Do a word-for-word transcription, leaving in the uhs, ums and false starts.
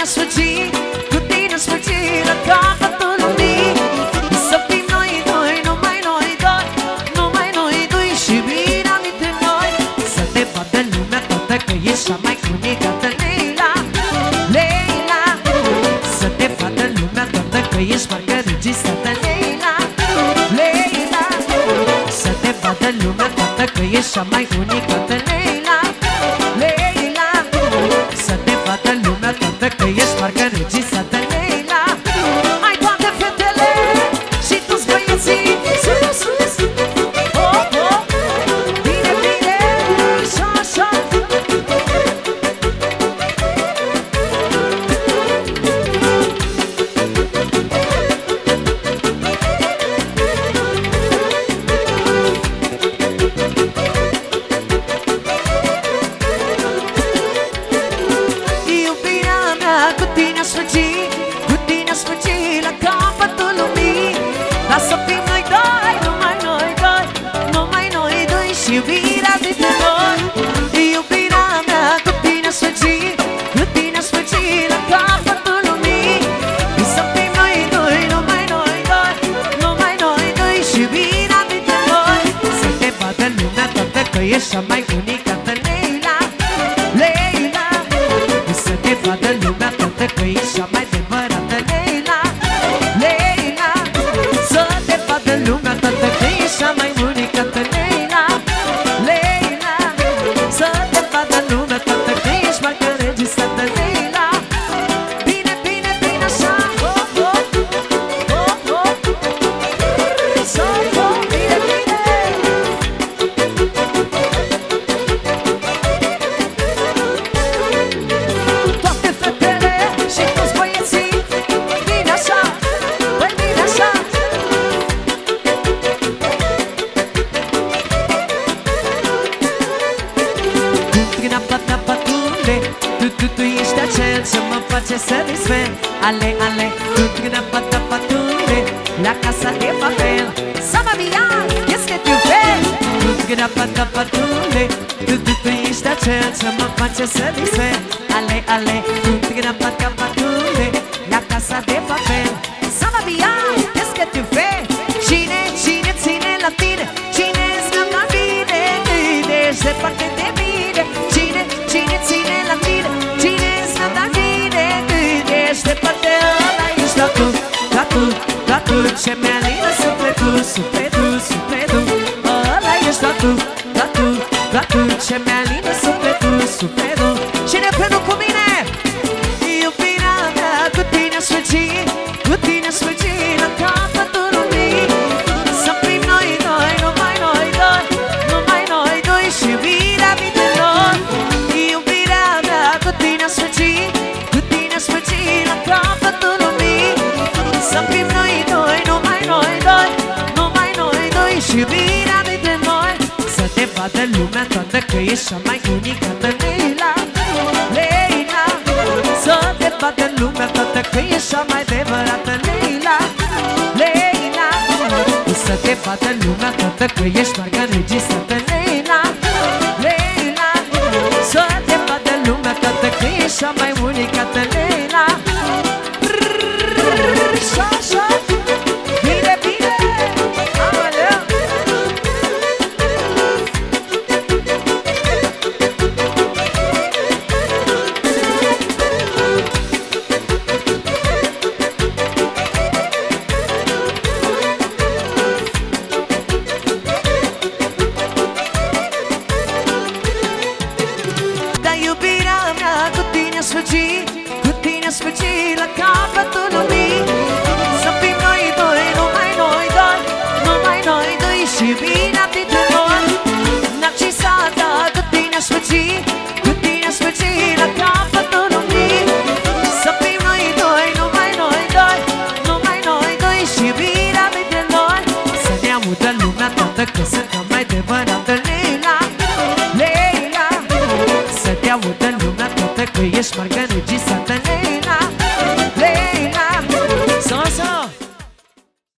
sfârșit, cu tine sfârșit la capătul lumii. Să fim noi doi, numai noi doi, numai noi doi și mira dintre noi. Să te vadă lumea toată că ești cea mai unicată, Leila, Leila. Să te vadă lumea toată că ești parcă registrată, Leila, Leila. Să te vadă lumea toată că ești cea mai unicată, Leila, Leila. Să te vadă lumea toată că ești parcă registrată, Leila. Hai toate fetele și toți băieții, sus, sus, oh, oh. Bine, bine, așa, așa. Cu tine sfârșit, cu tine sfârșit la capătul lumii. Dar să fim noi doi, numai noi doi, numai noi doi și iubirea dintre noi. Iubirea mea cu tine sfârșit, cu tine sfârșit la capătul lumii. Să fim noi doi, numai noi doi, numai noi doi și iubirea dintre noi. Să te vadă lumea toată că ești cea mai unicată, Leila, Leila. Să te vadă lumea toată că ești cea mai adevărată, Leila, Leila. Să te vadă lumea toată că ești cea mai unicată, Leila, Leila. Să te vadă lumea toată că ești parcă registrată, Leila. Bine, bine, bine așa, oh, oh, oh, oh. Să, oh, bine, bine. Toate fetele și toți băieții, bine așa, băi, bine așa. Tu, tu, tu ești acel ce mă face să disper. Ale, ale, tu, tu, la casa de papel. Sama mia, este tu fel. Tu, tu, tu ești acel ce mă face să disper. Ale, ale, tu, la casa de papel. Sama mia, este tu fel. Cine, cine ține la tine? Cine îți dă la bine? Ești departe de mine. Cine, cine ține la tine? Cine îți dă la bine? Ești departe, ăla ești la tu, la tu, la tu. Ce mi-alină sufletul, sufletul, sufletul. Ăla ești la tu, la tu, la tu. Ce mi-alină sufletul, sufletul. Cine plânul cu mine? Iubirea mea cu tine sfârșit, cu tine sfârșit la capătul lumii. Să fim noi doi, numai noi doi, numai noi doi și iubirea dintre noi. Iubirea mea cu tine sfârșit, cu tine sfârșit la capătul lumii. Să fim noi doi, numai noi doi, numai noi doi și iubirea dintre noi. Să te vadă lumea toată că ești cea mai unicată, Leila, Leila. Să te vadă lumea toată că ești cea mai adevărată, Leila, Leila. Să te vadă lumea toată că ești parcă registrată, Leila, Leila. Să te vadă lumea toată că ești cea mai unicată, Leila. Așa, bine, bine, aoleu. Dar iubirea mea cu tine sfârșit, cu tine sfârșit la capătul lumii.